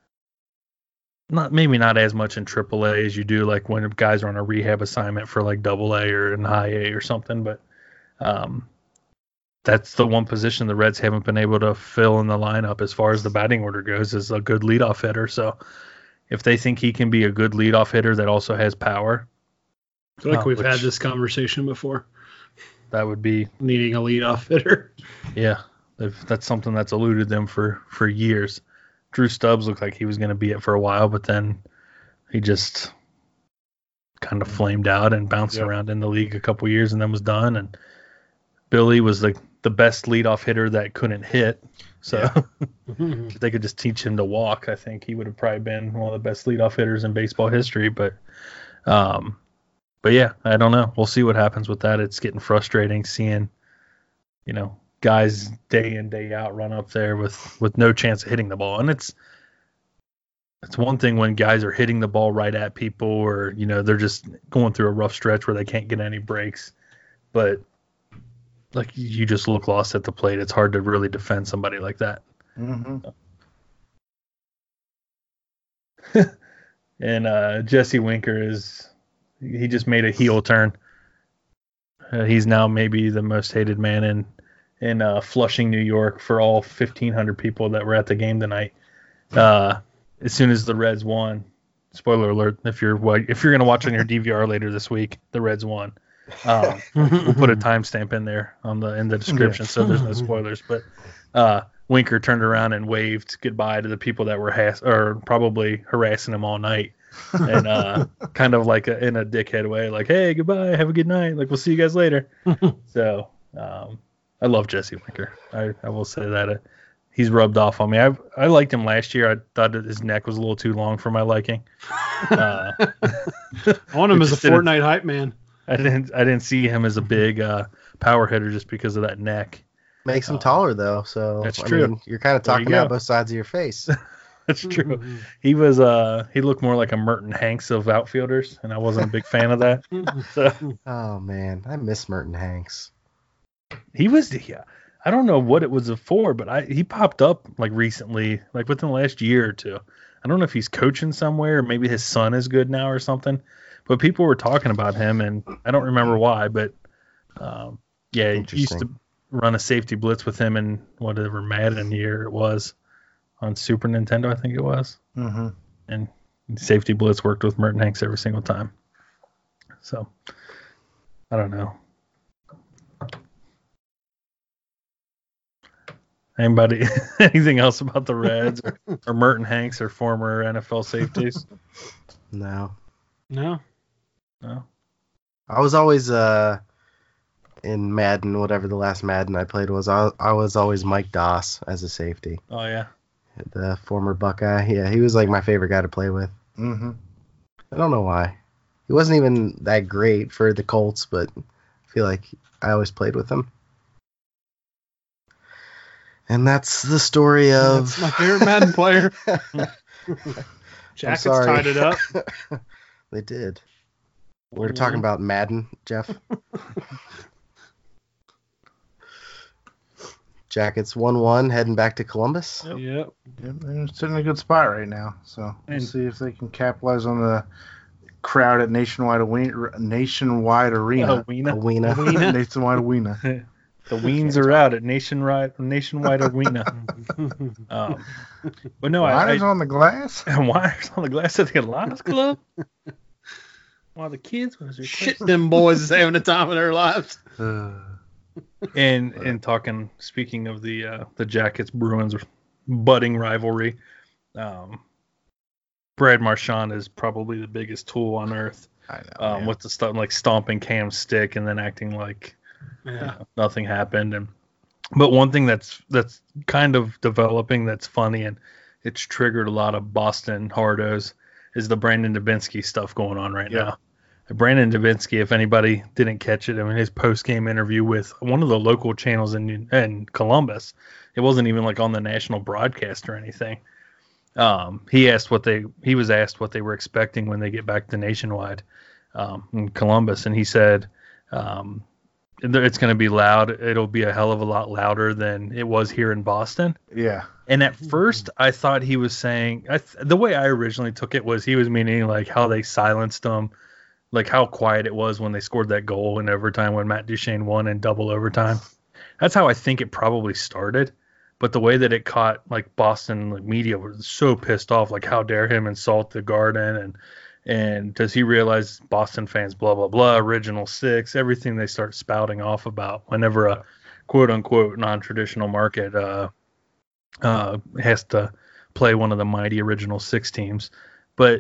not maybe not as much in triple A as you do like when guys are on a rehab assignment for like double A or in high A or something, but um, that's the one position the Reds haven't been able to fill in the lineup as far as the batting order goes, is a good leadoff hitter. So if they think he can be a good leadoff hitter that also has power, I feel like Oh, we've which- had this conversation before. that would be Needing a leadoff hitter. yeah. They've, that's something that's eluded them for for years. Drew Stubbs looked like he was going to be it for a while, but then he just kind of flamed out and bounced Yep. around in the league a couple years and then was done. And Billy was the the best leadoff hitter that couldn't hit. So if they could just teach him to walk, I think he would have probably been one of the best leadoff hitters in baseball history. But um, but yeah, I don't know. We'll see what happens with that. It's getting frustrating seeing, you know, guys day in day out run up there with with no chance of hitting the ball. And it's it's one thing when guys are hitting the ball right at people, or you know they're just going through a rough stretch where they can't get any breaks, but like you just look lost at the plate. It's hard to really defend somebody like that. Mm-hmm. And uh, Jesse Winker is he just made a heel turn. Uh, he's now maybe the most hated man in in uh, Flushing, New York, for all fifteen hundred people that were at the game tonight. Uh, as soon as the Reds won, spoiler alert, if you're wa- if you're gonna watch on your D V R later this week, the Reds won. Um, we'll put a timestamp in there on the in the description, so there's no spoilers. But uh, Winker turned around and waved goodbye to the people that were has- or probably harassing him all night, and uh, kind of like a, in a dickhead way, like, "Hey, goodbye, have a good night, like we'll see you guys later." So um, I love Jesse Winker. I, I will say that uh, he's rubbed off on me. I I liked him last year. I thought that his neck was a little too long for my liking. Uh, I want him It as a just didn't- Fortnite hype man. I didn't I didn't see him as a big uh, power hitter just because of that neck. Makes him Uh, taller though, so that's I true. mean, you're kind of There you talking out go. both sides of your face. That's true. He was uh he looked more like a Merton Hanks of outfielders, and I wasn't a big fan of that. So Oh man, I miss Merton Hanks. he was yeah. I don't know what it was for, but I he popped up like recently, like within the last year or two. I don't know if he's coaching somewhere, or maybe his son is good now or something. But people were talking about him, and I don't remember why. But um, yeah, he used to Interesting. run a safety blitz with him in whatever Madden year it was on Super Nintendo, I think it was. Mm-hmm. And safety blitz worked with Merton Hanks every single time. So I don't know. Anybody, anything else about the Reds or, or Merton Hanks or former N F L safeties? No, No. No. I was always uh in Madden, whatever the last Madden I played was. I I was always Mike Doss as a safety, Oh yeah. the former Buckeye. Yeah, he was like my favorite guy to play with. Mm-hmm. I don't know why. He wasn't even that great for the Colts, but I feel like I always played with him. And that's the story That's of my favorite Madden player. Jackets sorry. tied it up. They did. We were talking about Madden, Jeff. Jackets one one, heading back to Columbus. Yep. Yep, they're sitting in a good spot right now. So we'll And- see if they can capitalize on the crowd at Nationwide Arena. Nationwide Arena. Awena. Awena. Nationwide Arena. The Weens are out at Nationwide Nationwide Arena. Um, but no, I, Liners I on the glass. and wires on the glass at the Lions Club. While the kids was their Shit, them boys is having the time of their lives. Uh, And and talking, speaking of the uh, the Jackets Bruins budding rivalry, um, Brad Marchand is probably the biggest tool on earth. I know. Um, man. with the stuff like stomping Cam's stick and then acting like Yeah. you know, nothing happened. And but one thing that's that's kind of developing that's funny and it's triggered a lot of Boston hardos is the Brandon Dubinsky stuff going on right Yeah. now. Brandon Dubinsky, if anybody didn't catch it, I mean his post game interview with one of the local channels in in Columbus, it wasn't even like on the national broadcast or anything. Um, he asked what they he was asked what they were expecting when they get back to Nationwide um, in Columbus, and he said um, it's going to be loud. It'll be a hell of a lot louder than it was here in Boston. Yeah. And at first, I thought he was saying I th- the way I originally took it was he was meaning like how they silenced them, like how quiet it was when they scored that goal in overtime when Matt Duchene won in double overtime. That's how I think it probably started. But the way that it caught like Boston like media was so pissed off, like how dare him insult the Garden and and does he realize Boston fans blah blah blah original six, everything they start spouting off about whenever a quote unquote non-traditional market uh uh has to play one of the mighty original six teams. But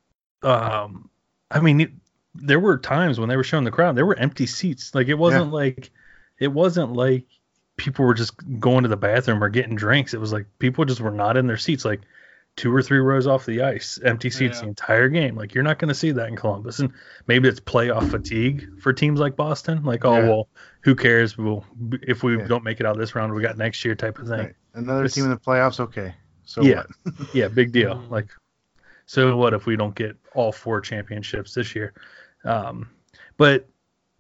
um I mean it, there were times when they were showing the crowd there were empty seats. Like it wasn't Yeah. like it wasn't like people were just going to the bathroom or getting drinks. It was like people just were not in their seats, like two or three rows off the ice, empty seats Yeah. the entire game. Like you're not going to see that in Columbus. And maybe it's playoff fatigue for teams like Boston. Like, oh, Yeah. well, who cares? We'll, if we Yeah. don't make it out this round, we got next year type of thing. Right. Another It's- team in the playoffs. Okay. So Yeah. what? Yeah, big deal. Mhm. Like, so what if we don't get all four championships this year? Um, but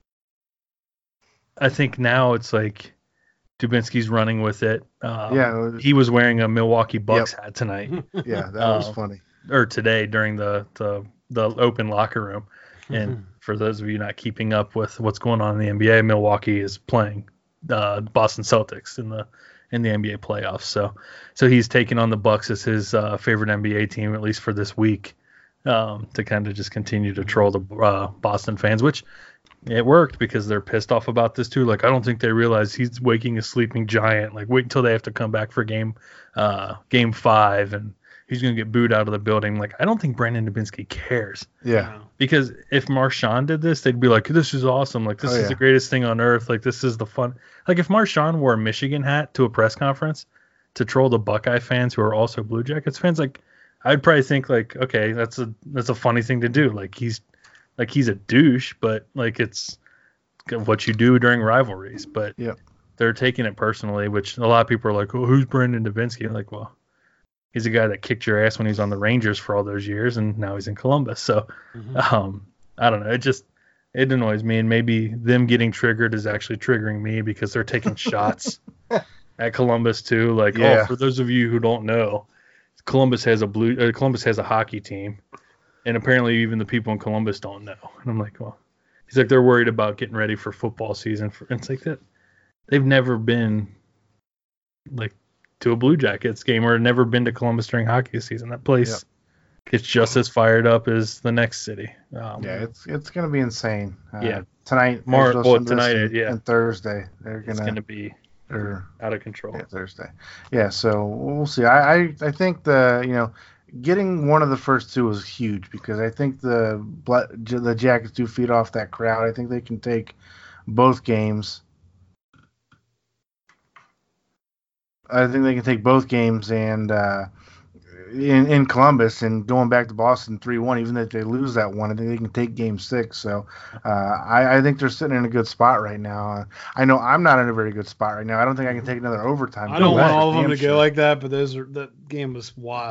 I think now it's like Dubinsky's running with it. Um, Yeah. it was- he was wearing a Milwaukee Bucks hat tonight yeah. That was um, funny. or today during the, the the open locker room. And for those of you not keeping up with what's going on in the N B A, Milwaukee is playing uh, Boston Celtics in the in the N B A playoffs. So so he's taking on the Bucks as his uh, favorite N B A team, at least for this week, um, to kind of just continue to troll the uh, Boston fans, which it worked because they're pissed off about this too. Like I don't think they realize he's waking a sleeping giant. Like wait until they have to come back for game uh, game five and he's gonna get booed out of the building. Like I don't think Brandon Dubinsky cares. Yeah. Because if Marchand did this, they'd be like, this is awesome. Like, this Oh, is yeah. the greatest thing on earth. Like, this is the fun. Like, if Marchand wore a Michigan hat to a press conference to troll the Buckeye fans who are also Blue Jackets fans, like, I'd probably think, like, okay, that's a that's a funny thing to do. Like, he's like he's a douche, but, like, it's what you do during rivalries. But Yep. they're taking it personally, which a lot of people are like, oh, who's Brandon Dubinsky? I'm like, well, he's a guy that kicked your ass when he was on the Rangers for all those years, and now he's in Columbus. So, um, I don't know. It just it annoys me, and maybe them getting triggered is actually triggering me because they're taking shots at Columbus too. Like, Yeah. oh, for those of you who don't know, Columbus has a blue. Uh, Columbus has a hockey team, and apparently even the people in Columbus don't know. And I'm like, well, he's like they're worried about getting ready for football season. For and it's like that they've never been like to a Blue Jackets game or never been to Columbus during hockey season. That place Yep. gets just as fired up as the next city. Um, Yeah. It's it's gonna be insane. Uh, Yeah. Tonight. Mar- Angelo well, Sandus tonight, and, yeah. and Thursday they're it's gonna. going to be or out of control. Yeah, Thursday. Yeah, so we'll see. I, I I think the you know getting one of the first two was huge because I think the Bla- the Jackets do feed off that crowd. I think they can take both games. I think they can take both games and uh, in in Columbus and going back to Boston three one. Even if they lose that one, I think they can take Game Six. So uh, I, I think they're sitting in a good spot right now. Uh, I know I'm not in a very good spot right now. I don't think I can take another overtime. I don't game. want That's all of them damn to sure. go like that, but those are, that game was wild.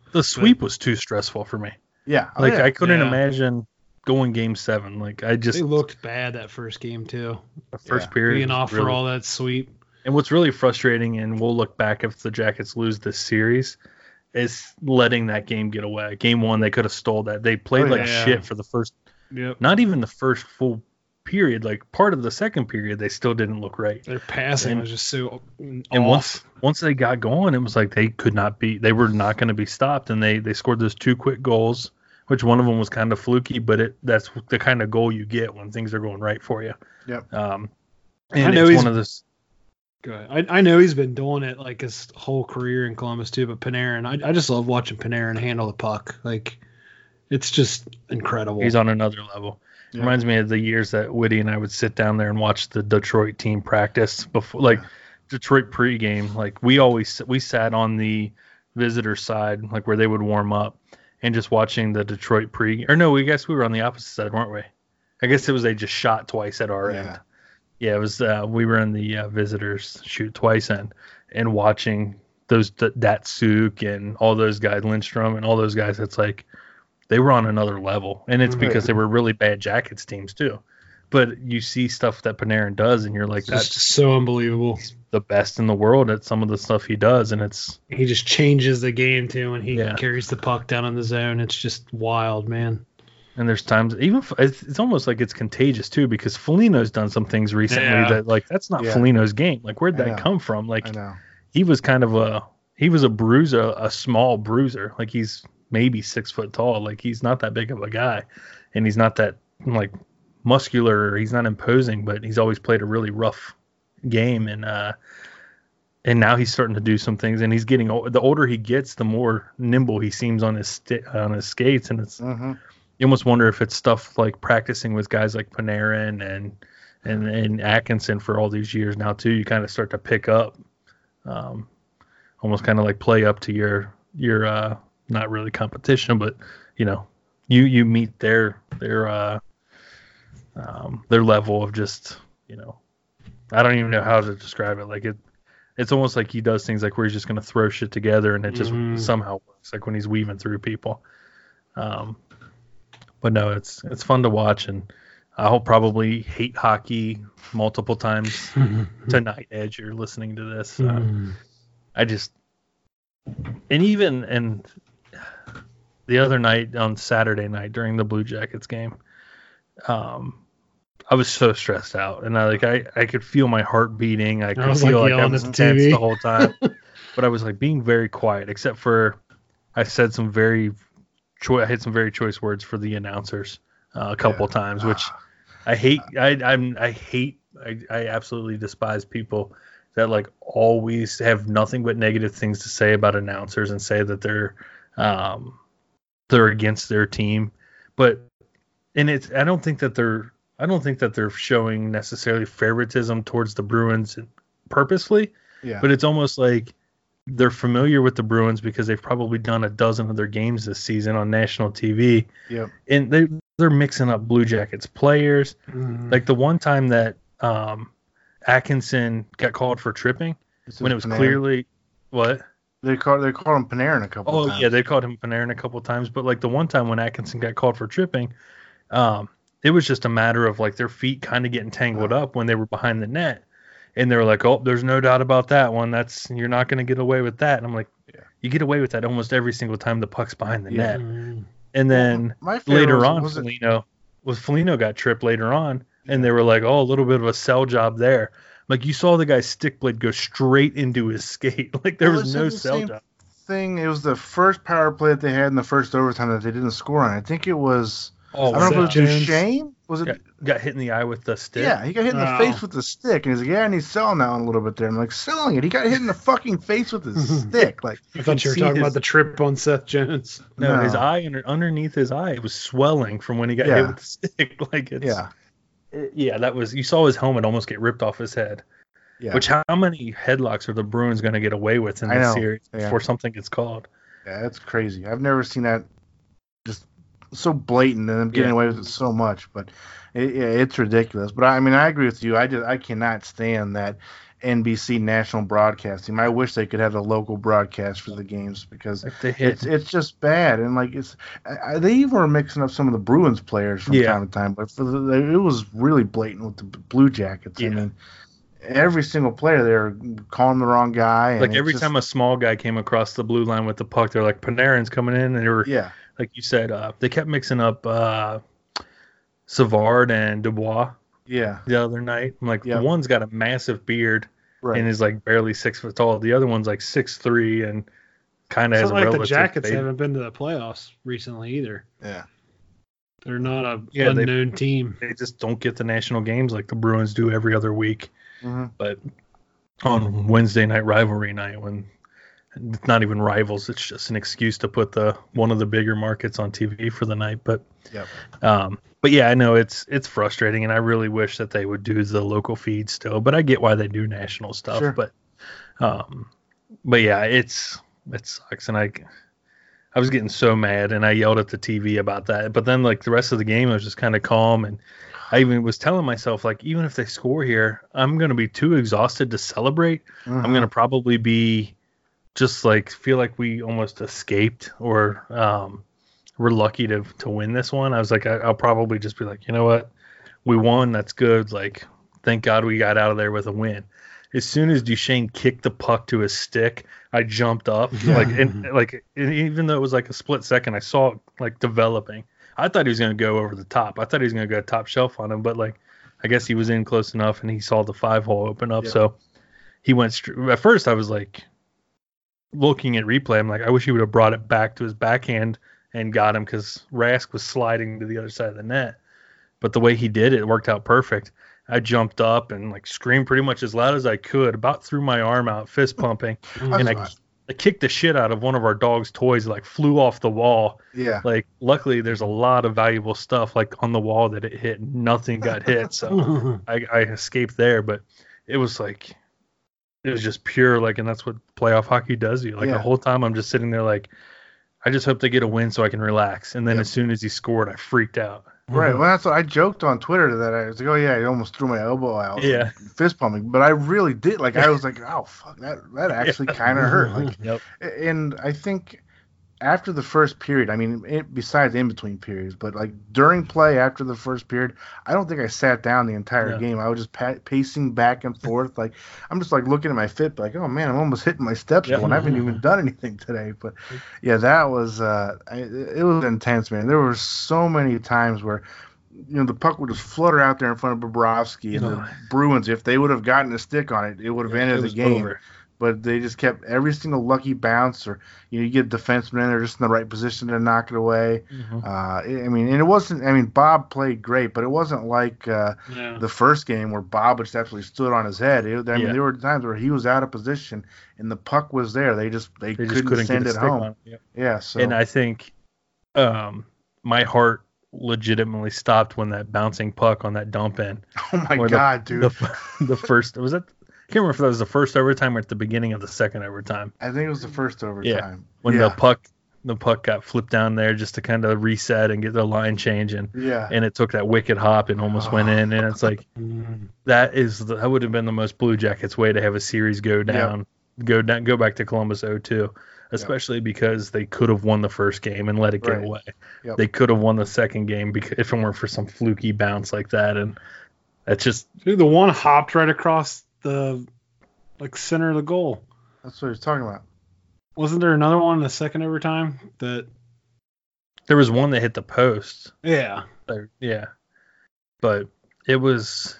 The sweep but, was too stressful for me. Yeah. Like, oh, yeah. I couldn't yeah. imagine going game seven. Like, I just. They looked bad that first game, too. The first yeah. period. Being off really, for all that sweep. And what's really frustrating, and we'll look back if the Jackets lose this series, is letting that game get away. Game one, they could have stole that. They played Oh, like yeah. shit for the first. Yep. Not even the first full period. Like, part of the second period, they still didn't look right. Their passing And- was just so And off. once once they got going, it was like they could not be, they were not going to be stopped. And they, they scored those two quick goals, which one of them was kind of fluky, but it that's the kind of goal you get when things are going right for you. Yep. Um, I and know it's he's- one of those. Go ahead. I, I know he's been doing it like his whole career in Columbus too, but Panarin, I, I just love watching Panarin handle the puck. Like, it's just incredible. He's on another level. Yeah. Reminds me of the years that Woody and I would sit down there and watch the Detroit team practice before, like Detroit pregame. Like we always we sat on the visitor side, like where they would warm up, and just watching the Detroit pre. Or no, we guess we were on the opposite side, weren't we? I guess it was they just shot twice at our Yeah. end. Yeah, it was. Uh, we were in the uh, visitors shoot twice end, and watching those th- Datsuk and all those guys, Lindstrom and all those guys. It's like they were on another level, and it's because they were really bad Jackets teams too. But you see stuff that Panarin does, and you're like, It's that's just so unbelievable. the best in the world at some of the stuff he does, and it's He just changes the game too when he Yeah. carries the puck down in the zone. It's just wild, man. and there's times even f- it's, it's almost like it's contagious too, because Foligno's done some things recently Yeah. that like that's not Yeah. Foligno's game. Like where'd I that know. come from? Like I know. he was kind of a he was a bruiser, a small bruiser. Like he's maybe six foot tall. Like he's not that big of a guy, and he's not that like muscular. He's not imposing, but he's always played a really rough game, and uh, and now he's starting to do some things, and he's getting o- the older he gets, the more nimble he seems on his sti- on his skates, and it's Mm-hmm. you almost wonder if it's stuff like practicing with guys like Panarin and and and Atkinson for all these years now too. You kind of start to pick up, um, almost kind of like play up to your your uh, not really competition, but you know, you you meet their their uh, um, their level of just you know, I don't even know how to describe it. Like it, it's almost like he does things like where he's just gonna throw shit together and it just Mhm. somehow works. Like when he's weaving through people. Um, but no, it's it's fun to watch, and I'll probably hate hockey multiple times tonight as you're listening to this. Uh, Mm. I just and even and the other night on Saturday night during the Blue Jackets game, um, I was so stressed out, and I like I, I could feel my heart beating. I could was, feel like, like, I yelling was at the tense T V. the whole time, but I was like being very quiet, except for I said some very cho- I had some very choice words for the announcers uh, a couple Yeah. times, which I hate. I I'm I hate. I, I absolutely despise people that like always have nothing but negative things to say about announcers and say that they're um they're against their team. But and it's I don't think that they're I don't think that they're showing necessarily favoritism towards the Bruins purposely, Yeah. but it's almost like they're familiar with the Bruins because they've probably done a dozen of their games this season on national T V. Yep. And they they're mixing up Blue Jackets players. Mm. Like the one time that um, Atkinson got called for tripping This when is it was Panarin. clearly what? They called they called him Panarin a couple Oh times. yeah, they called him Panarin a couple times, but like the one time when Atkinson got called for tripping, um, it was just a matter of like their feet kind of getting tangled up when they were behind the net, and they were like, "Oh, there's no doubt about that one. That's you're not going to get away with that." And I'm like, Yeah. "You get away with that almost every single time the puck's behind the Yeah. net." Mm. And then My favorite later was- on, was it- Foligno was Foligno got tripped later on, and they were like, "Oh, a little bit of a sell job there." Like you saw the guy's stick blade go straight into his skate. Like there Well, was it's no the sell same job. thing. It was the first power play that they had in the first overtime that they didn't score on. I think it was. Oh, I don't know if it was Jones. Duchesne. Was it? got, got hit in the eye with the stick. Yeah, he got hit in the Oh. face with the stick, and he's like, "Yeah, and he's selling that one a little bit there." I'm like, "Selling it? He got hit in the fucking face with his stick." Like, I thought you were see talking his- about the trip on Seth Jones. No, No. his eye under, underneath his eye it was swelling from when he got Yeah. hit with the stick. Like it's yeah, it- yeah, that was you saw his helmet almost get ripped off his head. yeah, Which how many headlocks are the Bruins going to get away with in I this know, series yeah. before something gets called? yeah. It's crazy. I've never seen that just so blatant and them getting Yeah. away with it so much. But it, yeah, it's ridiculous. But I mean, I agree with you. I just I cannot stand that N B C national broadcasting. I wish they could have the local broadcast for the games because Like they hit. it's it's just bad. And like it's I, they even were mixing up some of the Bruins players from Yeah. time to time, but for the, it was really blatant with the Blue Jackets. Yeah. I mean, every single player they were calling the wrong guy. And Like it's every just- time a small guy came across the blue line with the puck, they're like, Panarin's coming in, and they were yeah, like you said, uh, they kept mixing up uh, Savard and Dubois yeah, the other night. I'm like, Yeah. the one's got a massive beard right. and is like barely six foot tall. The other one's like six three and kind of It's has not a like the relative Jackets baby. haven't been to the playoffs recently either. yeah. They're not a Yeah, they- unknown team. They just don't get the national games like the Bruins do every other week. hmm But on Wednesday night rivalry night, when it's not even rivals, it's just an excuse to put the one of the bigger markets on T V for the night. But Yep. um, but yeah, I know it's it's frustrating, and I really wish that they would do the local feed still. But I get why they do national stuff. Sure. But um, but yeah, it's it sucks, and I. I was getting so mad, and I yelled at the T V about that. But then, like, the rest of the game, I was just kind of calm, and I even was telling myself, like, even if they score here, I'm going to be too exhausted to celebrate. I'm going to probably be just, like, feel like we almost escaped or um, we're lucky to to win this one. I was like, I, I'll probably just be like, you know what? We won. That's good. Like, thank God we got out of there with a win. As soon as Duchesne kicked the puck to his stick, I jumped up. Like, and, like and even though it was like a split second, I saw it like developing. I thought he was going to go over the top. I thought he was going to go top shelf on him, but like, I guess he was in close enough, and he saw the five hole open up. Yeah. So he went. Str- At first, I was like, looking at replay, I'm like, I wish he would have brought it back to his backhand and got him because Rask was sliding to the other side of the net. But the way he did it, it worked out perfect. I jumped up and like screamed pretty much as loud as I could, about threw my arm out, fist pumping, and I, I kicked the shit out of one of our dog's toys, like flew off the wall. Yeah. Like, luckily, there's a lot of valuable stuff like on the wall that it hit. Nothing got hit, so I, I escaped there. But it was like, it was just pure, like, and that's what playoff hockey does to you. Like, Yeah. the whole time I'm just sitting there like, I just hope they get a win so I can relax. And then Yep. as soon as he scored, I freaked out. Right. Well, that's what I joked on Twitter that I was like, oh yeah, I almost threw my elbow out. Yeah. Fist pumping, but I really did. Like I was like, oh fuck, that that actually kind of hurt. Like, Yep. and I think after the first period, I mean, it, besides in between periods, but like during play after the first period, I don't think I sat down the entire Yeah. game. I was just pa- pacing back and forth. Like I'm just like looking at my Fitbit, like, oh man, I'm almost hitting my steps. Yeah. Going, I haven't even done anything today. But yeah, that was uh, I, it was intense, man. There were so many times where, you know, the puck would just flutter out there in front of Bobrovsky, and Oh. the Bruins, if they would have gotten a stick on it, it would have Yeah, ended it the was game. over. But they just kept every single lucky bounce, or you know, you get a defenseman in there just in the right position to knock it away. Mhm. Uh, I mean, and it wasn't. I mean, Bob played great, but it wasn't like uh, Yeah. the first game where Bob just absolutely stood on his head. It, I mean, Yeah. there were times where he was out of position and the puck was there. They just they, They couldn't, just couldn't send get a it stick home. on it. Yep. Yeah. So And I think um, my heart legitimately stopped when that bouncing puck on that dump in. oh my Or the- god, dude. The, the first was that. I can't remember if that was the first overtime or at the beginning of the second overtime I think it was the first overtime. when yeah. the puck the puck got flipped down there just to kind of reset and get the line change and yeah. and it took that wicked hop and almost went in, and it's like that is the, that would have been the most Blue Jackets way to have a series go down, go down, go back to Columbus oh two, especially because they could have won the first game and let it get Right. away. Yep. They could have won the second game because if it weren't for some fluky bounce like that, and that's just Dude, the one hopped right across the like center of the goal. That's what he's talking about. Wasn't there another one in the second overtime that? there was one that hit the post. Yeah. There- yeah, but it was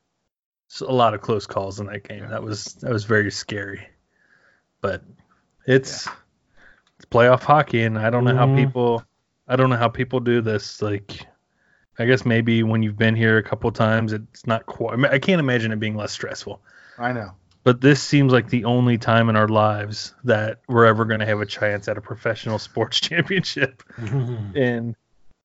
a lot of close calls in that game. Yeah. That was that was very scary. But it's it's playoff hockey, and I don't know how Mhm. people I don't know how people do this. Like, I guess maybe when you've been here a couple times, it's not quite. I, mean, I can't imagine it being less stressful. I know. But this seems like the only time in our lives that we're ever going to have a chance at a professional sports championship. And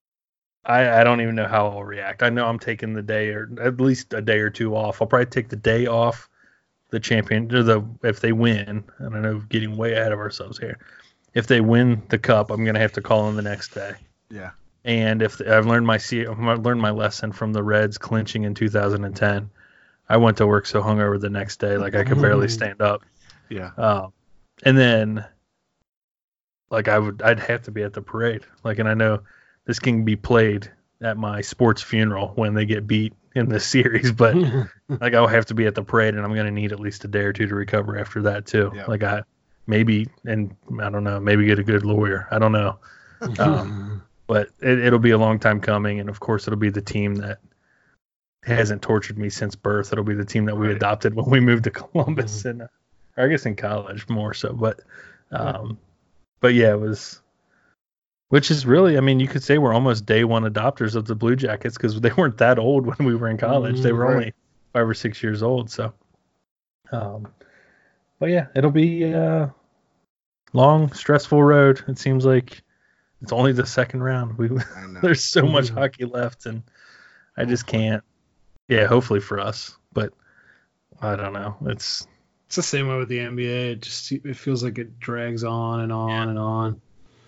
I, I don't even know how I'll react. I know I'm taking the day or at least a day or two off. I'll probably take the day off the champion or the if they win. I don't know, getting way ahead of ourselves here. If they win the cup, I'm gonna have to call in the next day. Yeah. And if I've learned my I've learned my lesson from the Reds clinching in two thousand ten, I went to work so hungover the next day, like I could barely stand up. Yeah. Um, and then, like I would, I'd have to be at the parade. Like, and I know this can be played at my sports funeral when they get beat in this series, but like I'll have to be at the parade, and I'm gonna need at least a day or two to recover after that too. Yep. Like I maybe, and I don't know, maybe get a good lawyer. I don't know. Um, but it, it'll be a long time coming, and of course it'll be the team that hasn't tortured me since birth. It'll be the team that we Right. adopted when we moved to Columbus, and uh, or I guess in college more so. But, um, but yeah, it was, which is really, I mean, you could say we're almost day one adopters of the Blue Jackets because they weren't that old when we were in college. They were Right. only five or six years old. So, um, but yeah, it'll be a long, stressful road. It seems like it's only the second round. We I know. there's so much hockey left, and I just can't. Yeah, hopefully for us, but I don't know. It's It's the same way with the N B A. It just it feels like it drags on and on and on.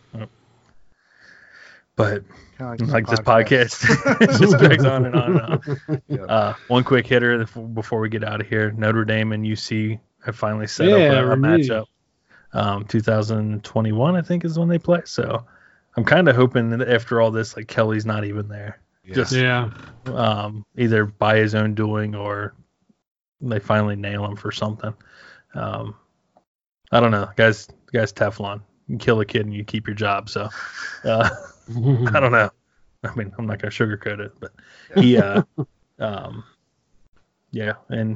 but Kinda like this podcast, it just drags on and on and on. Yeah. Uh, one quick hitter before we get out of here: Notre Dame and U C have finally set Yeah, up a, a renewed. matchup. Um, two thousand twenty-one, I think, is when they play. So I'm kind of hoping that after all this, like Kelly's not even there. Yeah. Just Yeah. um, either by his own doing or they finally nail him for something. Um, I don't know, guys. Guys, Teflon. You can kill a kid and you keep your job. So uh, I don't know. I mean, I'm not gonna sugarcoat it, but he, uh, um, yeah, and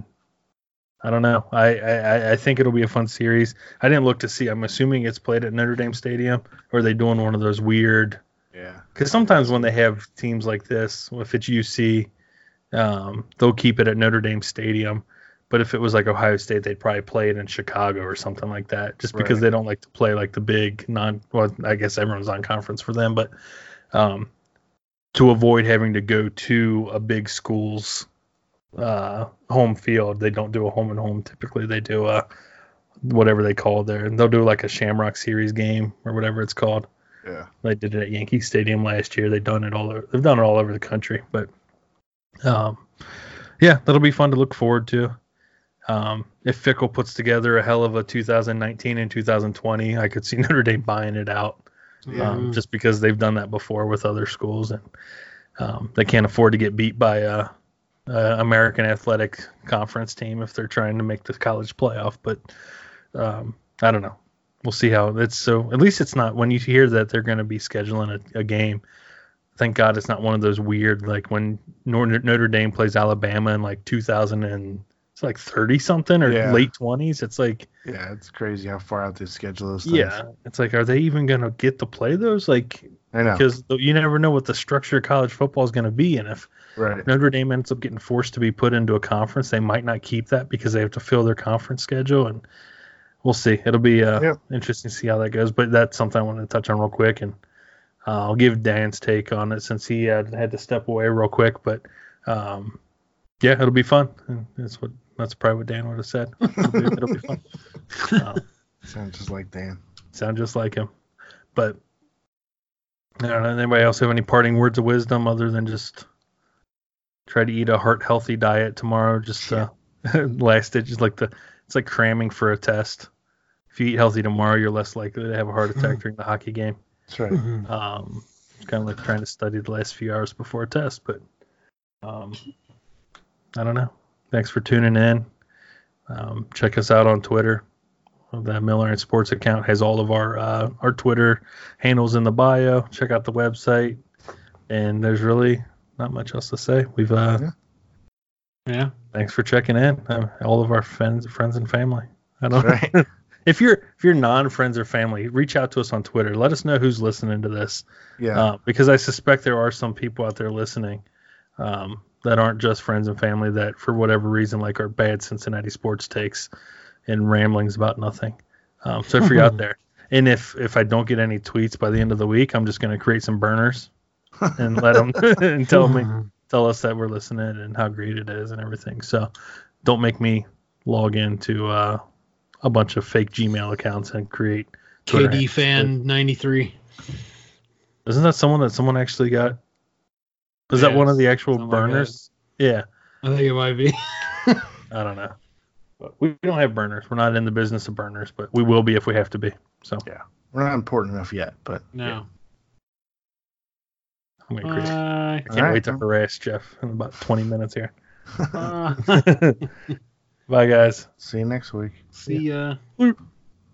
I don't know. I, I I think it'll be a fun series. I didn't look to see. I'm assuming it's played at Notre Dame Stadium, or are they doing one of those weird? Yeah. Because sometimes when they have teams like this, if it's U C, um, they'll keep it at Notre Dame Stadium. But if it was like Ohio State, they'd probably play it in Chicago or something like that, just because Right. they don't like to play like the big non. Well, I guess everyone's on conference for them, but um, to avoid having to go to a big school's uh, home field, they don't do a home and home. Typically, they do a whatever they call it there, and they'll do like a Shamrock Series game or whatever it's called. Yeah. They did it at Yankee Stadium last year. They've done it all over. They've done it all over the country, but um, yeah, that'll be fun to look forward to. Um, if Fickle puts together a hell of a two thousand nineteen and two thousand twenty, I could see Notre Dame buying it out, um, just because they've done that before with other schools, and um, they can't afford to get beat by a, a American Athletic Conference team if they're trying to make the college playoff. But um, I don't know. We'll see how it's. So at least it's not, when you hear that they're going to be scheduling a, a game, thank God it's not one of those weird, like when Notre, Notre Dame plays Alabama in like two thousand and it's like thirty something or Yeah. late twenties. It's like, Yeah, it's crazy how far out they schedule those things. yeah, it's like, are they even going to get to play those? Like, I know. because you never know what the structure of college football is going to be. And if Right. Notre Dame ends up getting forced to be put into a conference, they might not keep that because they have to fill their conference schedule. And we'll see. It'll be uh, Yep. interesting to see how that goes. But that's something I wanted to touch on real quick. And uh, I'll give Dan's take on it since he had, had to step away real quick. But um, yeah, it'll be fun. And that's what that's probably what Dan would have said. It'll be, it'll be fun. Um, Sounds just like Dan. sound just like him. But I don't know. Anybody else have any parting words of wisdom other than just try to eat a heart healthy diet tomorrow? Just uh, last ditch is like the it's like cramming for a test. If you eat healthy tomorrow, you're less likely to have a heart attack during the hockey game. That's right. Um, it's kind of like trying to study the last few hours before a test, but um, I don't know. Thanks for tuning in. Um, check us out on Twitter. The Miller and Sports account has all of our uh, our Twitter handles in the bio. Check out the website, and there's really not much else to say. We've uh, Yeah. Yeah. thanks for checking in. Uh, all of our friends, friends and family. I don't That's know. right. If you're if you're non-friends or family, reach out to us on Twitter. Let us know who's listening to this, Yeah. uh, because I suspect there are some people out there listening um, that aren't just friends and family that, for whatever reason, like our bad Cincinnati sports takes and ramblings about nothing. Um, so if you're out there, and if if I don't get any tweets by the end of the week, I'm just going to create some burners and let them and tell me tell us that we're listening and how great it is and everything. So don't make me log into uh, a bunch of fake Gmail accounts and create Twitter K D handles. fan ninety-three. Isn't that someone that someone actually got? Was that Yeah, one of the actual something like burners? Yeah. I think it might be. I don't know. But we don't have burners. We're not in the business of burners, but we will be if we have to be. So yeah, we're not important enough yet, but No. yeah. I'm gonna agree. Uh, I can't All right. wait to harass Jeff in about twenty minutes here. uh, Bye, guys. See you next week. see ya.